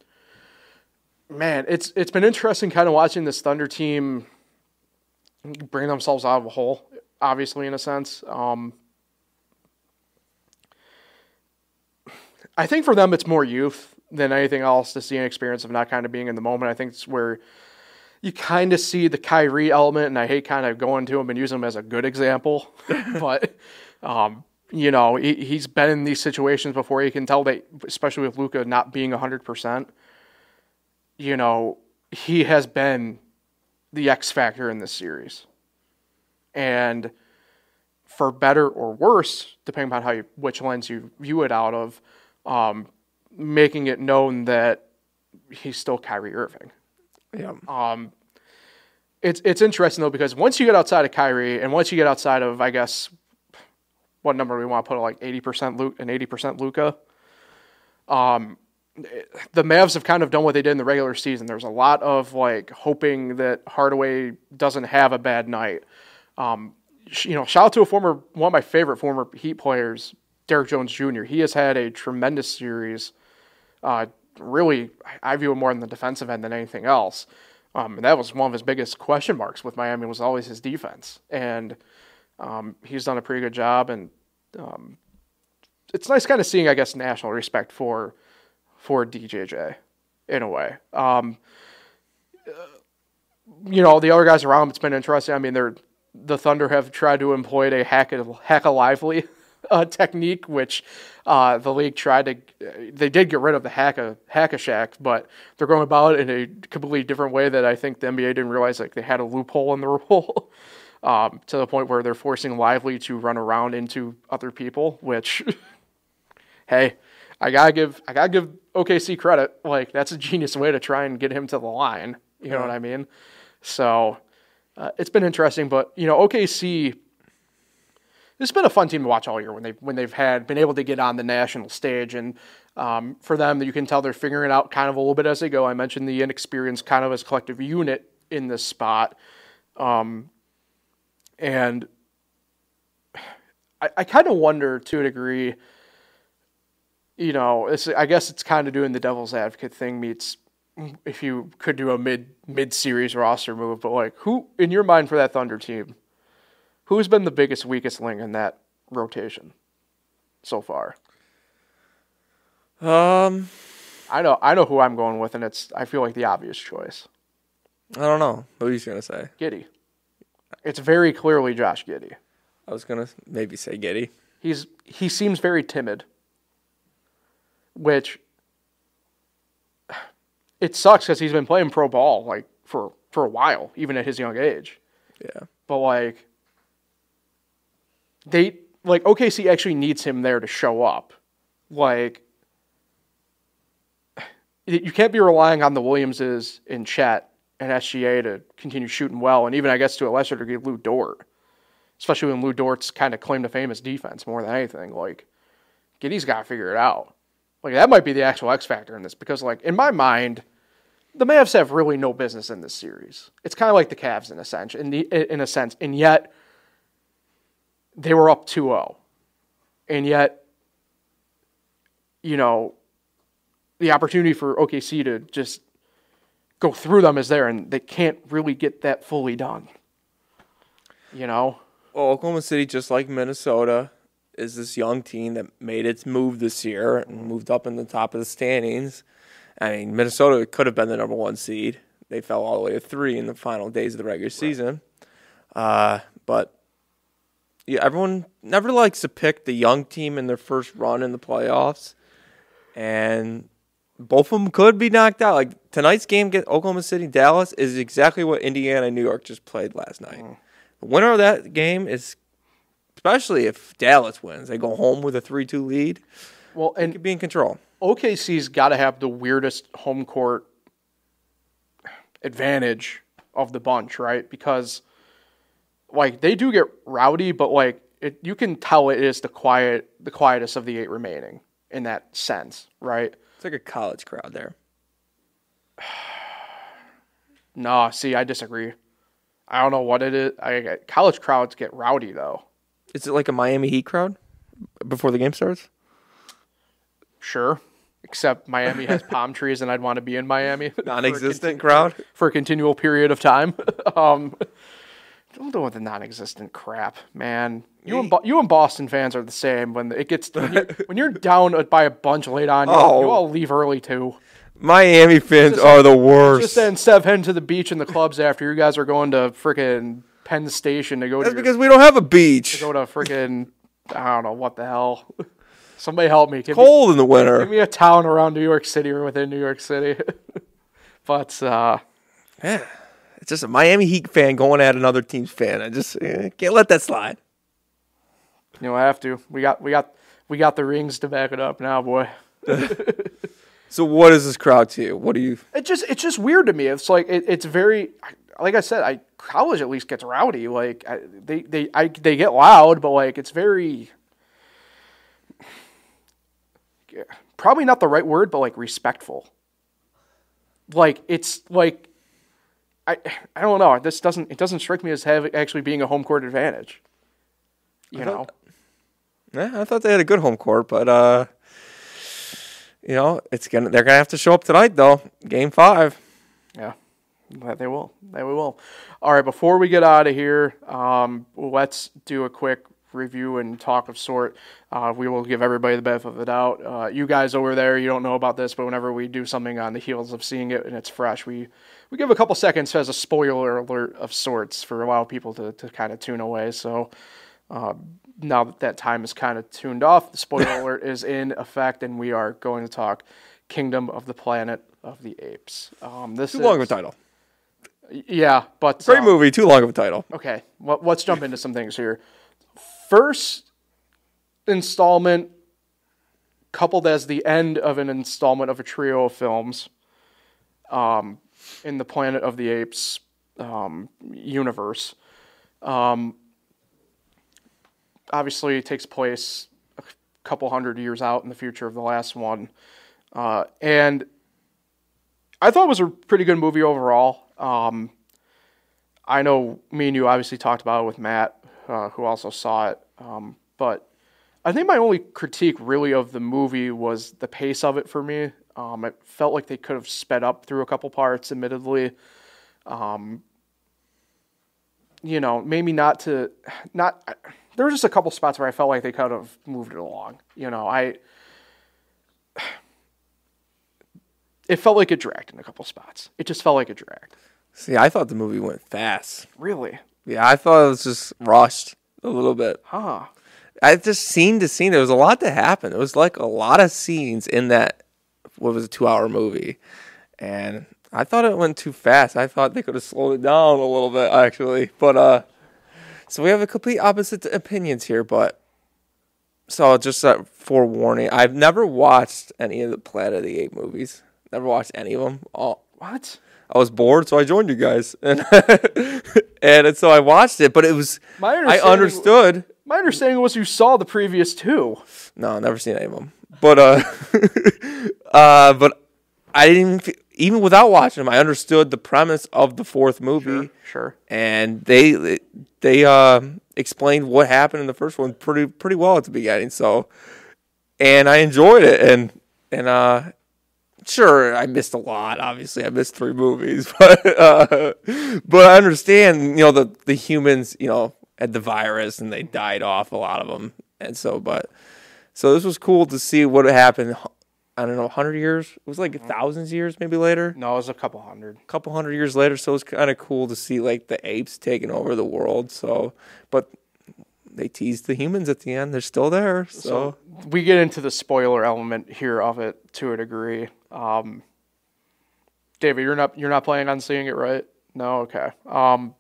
man, it's it's been interesting kind of watching this Thunder team bring themselves out of a hole, obviously, in a sense. Um, I think for them it's more youth than anything else to see an experience of not kind of being in the moment. I think it's where you kind of see the Kyrie element, and I hate kind of going to him and using him as a good example. but, um, you know, he, he's been in these situations before. You can tell that, especially with Luka not being one hundred percent, you know, he has been the X factor in this series. And for better or worse, depending on how you, which lens you view it out of, um, making it known that he's still Kyrie Irving. Yeah. Um, it's it's interesting though, because once you get outside of Kyrie and once you get outside of, I guess, what number we want to put, like eighty percent Luke and eighty percent Luka, um, the Mavs have kind of done what they did in the regular season. There's a lot of like hoping that Hardaway doesn't have a bad night. Um, you know, shout out to a former one of my favorite former Heat players, Derek Jones Junior He has had a tremendous series. Uh, really, I view him more on the defensive end than anything else. Um, and that was one of his biggest question marks with Miami was always his defense. And um, he's done a pretty good job. And um, it's nice kind of seeing, I guess, national respect for for D J J in a way. Um, you know, the other guys around him, it's been interesting. I mean, they're the Thunder have tried to employ a hack a, hack a lively uh, technique, which uh, the league tried to. They did get rid of the hack a hack a shack, but they're going about it in a completely different way that I think the N B A didn't realize. Like they had a loophole in the rule um, to the point where they're forcing Lively to run around into other people. Which, hey, I gotta give I gotta give O K C credit. Like that's a genius way to try and get him to the line. You know yeah. what I mean? So. Uh, it's been interesting, but you know, O K C. It's been a fun team to watch all year when they when they've had been able to get on the national stage, and um, for them, you can tell they're figuring it out kind of a little bit as they go. I mentioned the inexperience, kind of as collective unit in this spot, um, and I, I kind of wonder to a degree. You know, it's, I guess it's kind of doing the devil's advocate thing meets. If you could do a mid mid series roster move, but like who in your mind for that Thunder team, who's been the biggest weakest link in that rotation so far? Um, I know I know who I'm going with, and it's I feel like the obvious choice. I don't know. What are you gonna say? Giddey. It's very clearly Josh Giddey. I was gonna maybe say Giddey. He's he seems very timid, which. It sucks because he's been playing pro ball like for, for a while, even at his young age. Yeah. But like they like O K C actually needs him there to show up. Like you can't be relying on the Williamses and Chet and S G A to continue shooting well, and even I guess to a lesser degree Lou Dort, especially when Lou Dort's kind of claim to fame as defense more than anything. Like Giddey's got to figure it out. Like that might be the actual X factor in this because like in my mind. The Mavs have really no business in this series. It's kind of like the Cavs in a sense, in, the, in a sense, and yet they were up two oh. And yet, you know, the opportunity for O K C to just go through them is there, and they can't really get that fully done. You know? Well, Oklahoma City, just like Minnesota, is this young team that made its move this year and moved up in the top of the standings. I mean, Minnesota could have been the number one seed. They fell all the way to three in the final days of the regular season. Uh, but yeah, everyone never likes to pick the young team in their first run in the playoffs. And both of them could be knocked out. Like tonight's game against Oklahoma City, Dallas, is exactly what Indiana and New York just played last night. Mm. The winner of that game is, especially if Dallas wins, they go home with a three two lead. Well, and could be in control. O K C's got to have the weirdest home court advantage of the bunch, right? Because, like, they do get rowdy, but like, it, you can tell it is the quiet, the quietest of the eight remaining in that sense, right? It's like a college crowd there. No, see, I disagree. I don't know what it is. I, college crowds get rowdy though. Is it like a Miami Heat crowd before the game starts? Sure. Except Miami has palm trees, and I'd want to be in Miami. Non-existent for crowd? For a continual period of time. um, don't do with the non-existent crap, man. You and, Bo- you and Boston fans are the same. When it gets when you're, when you're down by a bunch late on, you, oh. you all leave early, too. Miami fans just, are the worst. Just instead of heading to the beach and the clubs after, you guys are going to freaking Penn Station to go That's to because your, we don't have a beach. To go to freaking, I don't know, what the hell. Somebody help me. Give Cold me, in the winter. Give me a town around New York City or within New York City. but, uh... yeah, it's just a Miami Heat fan going at another team's fan. I just eh, can't let that slide. You know, I have to. We got, we got, we got the rings to back it up now, boy. So, what is this crowd to you? What do you? It just, it's just weird to me. It's like it, it's very, like I said, I college at least gets rowdy. Like I, they, they, I, they get loud, but like it's very. Probably not the right word, but like respectful. Like it's like I I don't know. This doesn't it doesn't strike me as having actually being a home court advantage. You I know. thought, yeah, I thought they had a good home court, but uh, you know, it's gonna they're gonna have to show up tonight though. Game five. Yeah, that they will. That we will. All right, before we get out of here, um, let's do a quick review and talk of sort. Uh, we will give everybody the benefit of the doubt. Uh, you guys over there, you don't know about this, but whenever we do something on the heels of seeing it and it's fresh, we, we give a couple seconds as a spoiler alert of sorts for a lot of people to, to kind of tune away. So uh, now that that time is kind of tuned off, the spoiler alert is in effect, and we are going to talk Kingdom of the Planet of the Apes. Um, this Too is, long of a title. Yeah, but... Great um, movie, too long of a title. Okay, well, let's jump into some things here. First installment, coupled as the end of an installment of a trio of films um, in the Planet of the Apes um, universe. Um, obviously, it takes place a couple hundred years out in the future of the last one. Uh, and I thought it was a pretty good movie overall. Um, I know me and you obviously talked about it with Matt, uh, who also saw it. Um, but I think my only critique really of the movie was the pace of it for me. Um, it felt like they could have sped up through a couple parts, admittedly. Um, you know, maybe not to, not, there were just a couple spots where I felt like they could have moved it along. You know, I, it felt like it dragged in a couple spots. It just felt like it dragged. See, I thought the movie went fast. Really? Yeah, I thought it was just rushed a little bit. Huh. I just scene to scene, there was a lot to happen. There was like a lot of scenes in that, what was a two-hour movie. And I thought it went too fast. I thought they could have slowed it down a little bit, actually. But, uh, so we have a complete opposite opinions here, but, so just a forewarning, I've never watched any of the Planet of the Apes movies. Never watched any of them. All. What? I was bored, so I joined you guys. And, and so I watched it, but it was, My I understood. My understanding was you saw the previous two. No, I've never seen any of them. But uh, uh, but I didn't even, even without watching them, I understood the premise of the fourth movie. Sure, sure. And they they uh, explained what happened in the first one pretty pretty well at the beginning. So, and I enjoyed it. And and uh, sure, I missed a lot. Obviously, I missed three movies, but uh, but I understand. You know, the the humans, you know, had the virus and they died off, a lot of them, and so but so this was cool to see what happened. I don't know, hundred years. It was like thousands of years, maybe later. No, it was a couple hundred. A couple hundred years later. So it was kind of cool to see like the apes taking over the world. So, but they teased the humans at the end. They're still there. So, So we get into the spoiler element here of it to a degree. Um, David, you're not you're not planning on seeing it, right? No, okay. Um,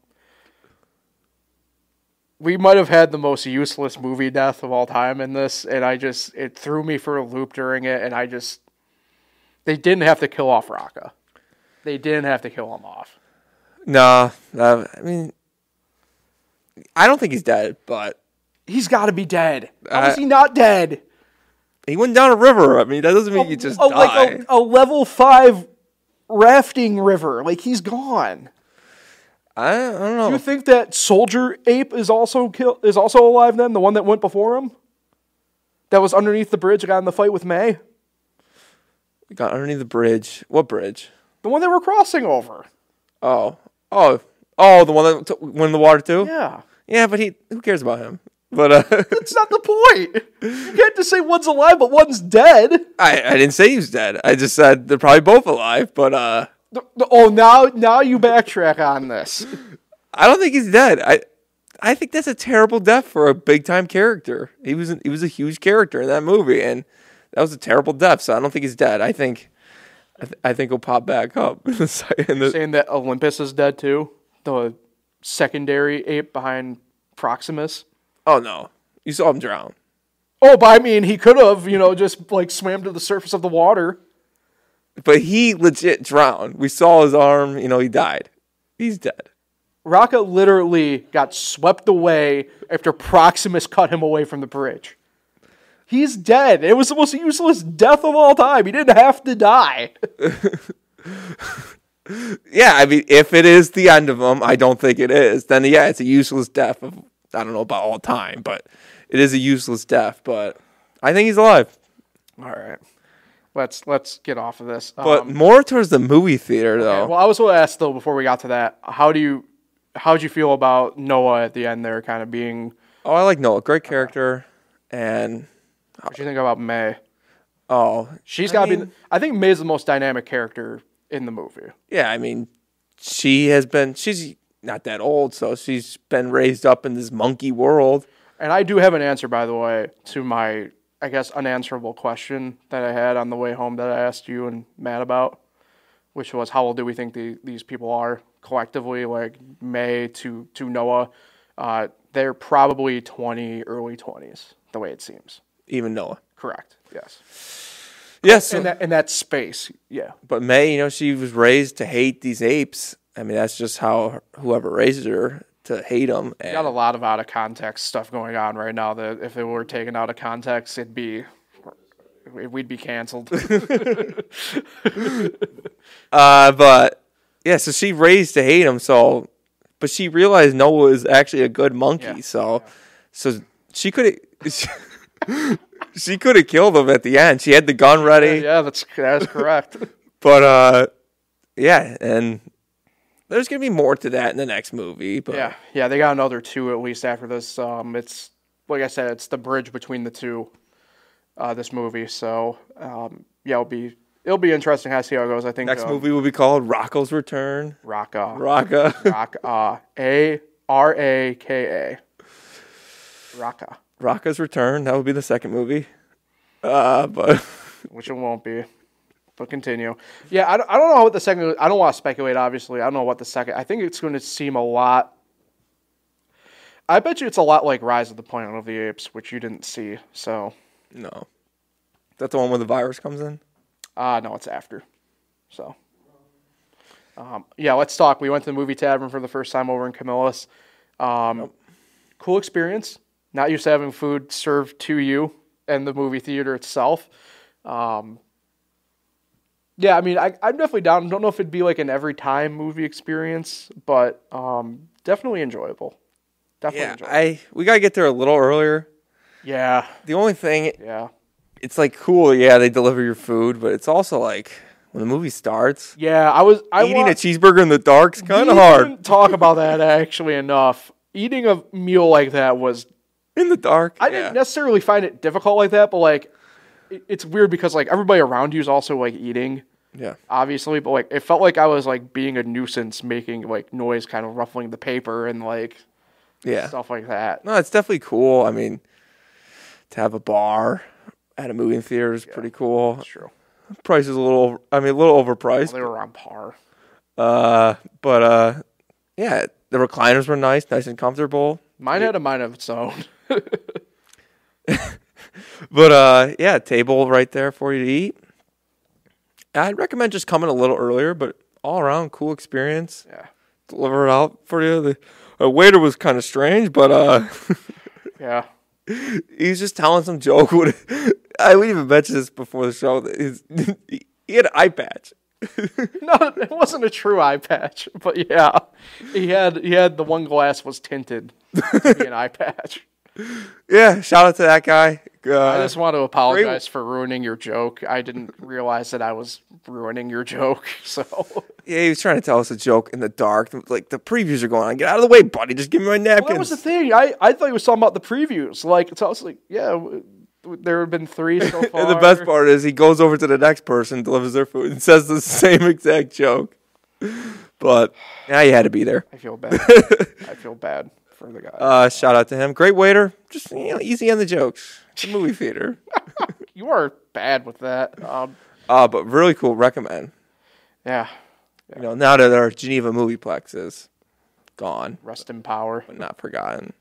we might have had the most useless movie death of all time in this, and I just it threw me for a loop during it, and I just they didn't have to kill off Raka. They didn't have to kill him off. no, uh, I mean, I don't think he's dead, but He's got to be dead. How Uh, is he not dead? he went down a river. I mean, that doesn't mean you just a, die. like a, a level five rafting river. Like, he's gone. I, I don't know. Do you think that soldier ape is also kill, is also alive then? The one that went before him? That was underneath the bridge, got in the fight with May? Got underneath the bridge. What bridge? The one they were crossing over. Oh, oh, oh, the one that t- went in the water too. Yeah. Yeah, but he. Who cares about him? But uh, That's not the point. You can't just say one's alive but one's dead. I, I didn't say he was dead. I just said they're probably both alive. But uh, The- the- oh, now now you backtrack on this. I don't think he's dead. I I think that's a terrible death for a big time character. He was he was a huge character in that movie, and that was a terrible death. So I don't think he's dead. I think I, th- I think he'll pop back up. in the, in the, Saying that Olympus is dead too? The secondary ape behind Proximus? oh no, you saw him drown. Oh, but I mean, he could have, you know, just like swam to the surface of the water. But he legit drowned. We saw his arm. You know, he died. He's dead. Raka literally got swept away after Proximus cut him away from the bridge. He's dead. It was the most useless death of all time. He didn't have to die. Yeah, I mean, if it is the end of him, I don't think it is. Then yeah, it's a useless death of I don't know about all time, but it is a useless death. But I think he's alive. All right. Let's let's get off of this. But Um, more towards the movie theater, though. okay, well, I was going to ask though before we got to that. How do you how did you feel about Noah at the end there, kind of being? Oh, I like Noah. Great character. And What do you think about May? oh, She's I got to be. mean- the- I think May's the most dynamic character in the movie. yeah, I mean, she has been. She's not that old, so she's been raised up in this monkey world. And I do have an answer, by the way, to my, I guess, unanswerable question that I had on the way home that I asked you and Matt about, which was how old do we think the, these people are collectively, like May to, to Noah? Uh, they're probably twenty, early twenties, the way it seems. Even Noah. Correct, yes. Yes, In that, in that space, yeah. but May, you know, she was raised to hate these apes. I mean, that's just how whoever raised her to hate them. And Got a lot of out of context stuff going on right now that if it were taken out of context, it'd be, we'd be canceled. Uh, but yeah, so she raised to hate him. So, but she realized Noah is actually a good monkey. Yeah. So, so she could have, she could have killed him at the end. She had the gun ready. Yeah, that's that's correct. But uh, yeah, and there's gonna be more to that in the next movie. But Yeah, yeah, they got another two at least after this. Um, it's like I said, it's the bridge between the two. Uh, this movie, so um, yeah, it'll be it'll be interesting to see how it goes. I think next um, movie will be called Rocco's Return. Raka, Rocca. Rock, uh, A R A K A, Raka, Rocca's Return. That would be the second movie. Uh, but which it won't be. But continue. Yeah, I don't, I don't know what the second. I don't want to speculate. Obviously, I don't know what the second. I think it's going to seem a lot. I bet you it's a lot like Rise of the Planet of the Apes, which you didn't see. So, no, that's the one where the virus comes in. uh no, it's after. So, um, yeah, let's talk. We went to the movie tavern for the first time over in Camillus. Um, Cool experience. Not used to having food served to you in the movie theater itself. Um, yeah, I mean, I, I'm definitely down. Don't know if it'd be like an every time movie experience, but um, definitely enjoyable. Definitely Yeah, enjoyable. I we gotta get there a little earlier. yeah, The only thing, yeah, it's like cool. Yeah, they deliver your food, but it's also like when the movie starts, yeah. I was I eating wa- a cheeseburger in the dark's kind we of hard. didn't talk about that actually enough. Eating a meal like that was In the dark, I yeah. didn't necessarily find it difficult like that, but like it, it's weird because like everybody around you is also like eating. Yeah, Obviously, but like it felt like I was like being a nuisance, making like noise, kind of ruffling the paper and like yeah. stuff like that. No, it's definitely cool. I mean, to have a bar at a movie theater is pretty cool. That's true. Price is a little, over, I mean, a little overpriced. They were on par. Uh, but uh, yeah, the recliners were nice, nice and comfortable. Mine had a mind of its own. But uh, yeah, table right there for you to eat. I'd recommend just coming a little earlier, but all around cool experience. Yeah, Deliver it out for you. The uh, waiter was kind of strange, but uh, yeah. he was just telling some joke. With I we even mentioned this before the show. That his, he had an eye patch. No, it wasn't a true eye patch, but yeah, he had he had the one glass was tinted to be an eye patch. Yeah, shout out to that guy. Uh, I just want to apologize for ruining your joke. I didn't realize that I was ruining your joke. So yeah, he was trying to tell us a joke in the dark. Like the previews are going on. Get out of the way, buddy. Just give me my napkins. well, that was the thing. I, I thought he was talking about the previews. Like so I was like, yeah, w- w- there have been three so far. And the best part is he goes over to the next person, delivers their food, and says the same exact joke. But yeah, you had to be there. I feel bad. I feel bad for the guy. Uh, shout out to him. Great waiter. Just you know, easy on the jokes. It's a movie theater. You are bad with that. Um, Uh, but really cool. Recommend. yeah. You know, now that our Geneva Movieplex is gone, Rest in power. but not forgotten.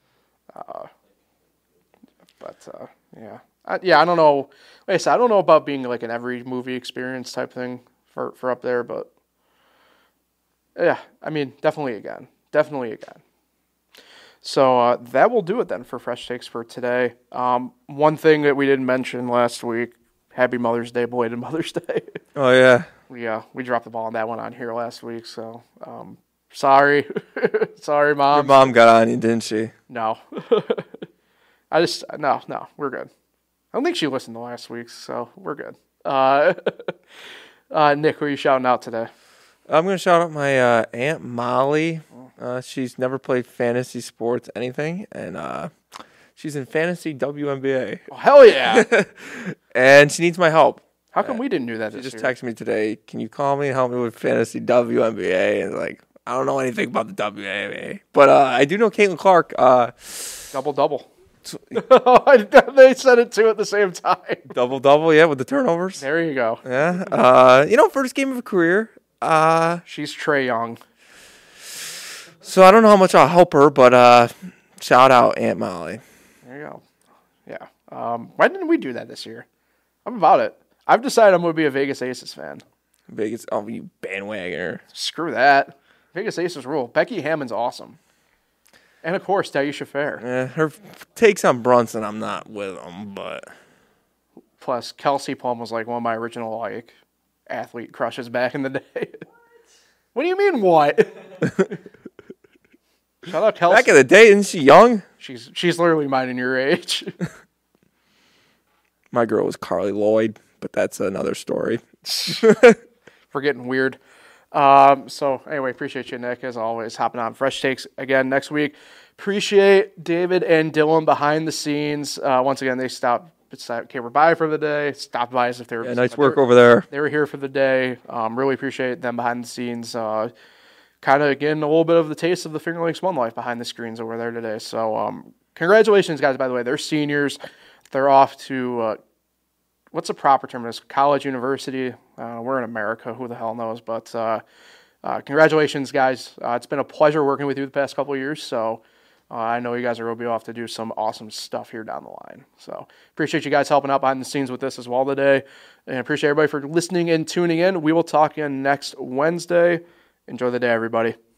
But uh, yeah, I, yeah. I don't know. Like I said, I don't know about being like an every movie experience type thing for for up there, but yeah. I mean, definitely again, definitely again. So uh, that will do it then for Fresh Takes for today. Um, one thing that we didn't mention last week: Happy Mother's Day, belated Mother's Day. Oh yeah. we uh, we dropped the ball on that one on here last week. So um, Sorry. Sorry, Mom. Your mom got on you, didn't she? No. I just, no, no, we're good. I don't think she listened to last week's, so we're good. Uh, uh, Nick, who are you shouting out today? I'm going to shout out my uh, Aunt Molly. Uh, she's never played fantasy sports, anything, and uh, she's in fantasy W N B A. Oh, hell yeah. And she needs my help. How come we didn't do that She this just year? texted me today, can you call me and help me with fantasy W N B A? And like, I don't know anything about the W N B A. But uh, I do know Caitlin Clark. Uh, Double-double. They said it too at the same time. Double-double, yeah, with the turnovers. There you go. Yeah. Uh, you know, first game of a career. Uh, She's Trae Young. so I don't know how much I'll help her, but uh, shout out Aunt Molly. There you go. Yeah. Um, why didn't we do that this year? I'm about it. I've decided I'm going to be a Vegas Aces fan. Vegas, oh, you bandwagoner. Screw that. Vegas Aces rule. Becky Hammond's awesome. And, of course, Taisha Fair. Eh, her takes on Brunson, I'm not with them, but Plus, Kelsey Plum was like one of my original like athlete crushes back in the day. What do you mean, what? Shout out Kelsey. back in the day, isn't she young? She's she's literally mine and your age. My girl was Carly Lloyd, but that's another story. We're getting weird. Um, so anyway, appreciate you, Nick, as always, hopping on Fresh Takes again next week. Appreciate David and Dylan behind the scenes. Uh, once again, they stopped, came by for the day, stopped by as if they were. Yeah, nice work over there. They were here for the day. Um, really appreciate them behind the scenes. Uh, kind of getting a little bit of the taste of the Finger Lakes One life behind the screens over there today. So um, congratulations, guys, by the way. They're seniors. They're off to, uh, what's the proper term? It's college, university. Uh, we're in America. Who the hell knows? But uh, uh, congratulations, guys. Uh, it's been a pleasure working with you the past couple of years. So uh, I know you guys are going to be off to do some awesome stuff here down the line. So appreciate you guys helping out behind the scenes with this as well today. And appreciate everybody for listening and tuning in. We will talk again next Wednesday. Enjoy the day, everybody.